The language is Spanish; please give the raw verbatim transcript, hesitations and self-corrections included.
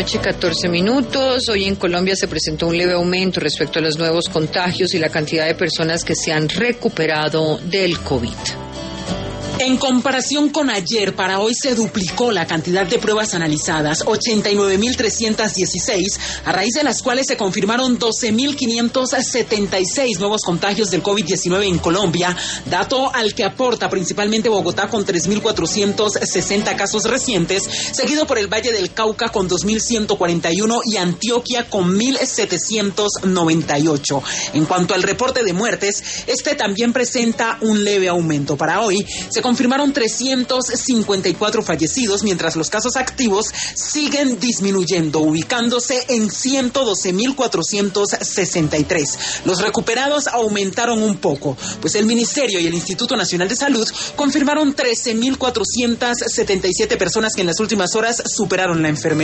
noche, catorce minutos. Hoy en Colombia se presentó un leve aumento respecto a los nuevos contagios y la cantidad de personas que se han recuperado del COVID. En comparación con ayer, para hoy se duplicó la cantidad de pruebas analizadas, ochenta y nueve mil trescientas dieciséis, a raíz de las cuales se confirmaron doce mil quinientos setenta y seis nuevos contagios del COVID diecinueve en Colombia, dato al que aporta principalmente Bogotá con tres mil cuatrocientos sesenta casos recientes, seguido por el Valle del Cauca con dos mil ciento cuarenta y uno y Antioquia con mil setecientos noventa y ocho. En cuanto al reporte de muertes, este también presenta un leve aumento. Para hoy se confirmaron trescientos cincuenta y cuatro fallecidos, mientras los casos activos siguen disminuyendo, ubicándose en ciento doce mil cuatrocientos sesenta y tres. Los recuperados aumentaron un poco, pues el Ministerio y el Instituto Nacional de Salud confirmaron trece mil cuatrocientas setenta y siete personas que en las últimas horas superaron la enfermedad.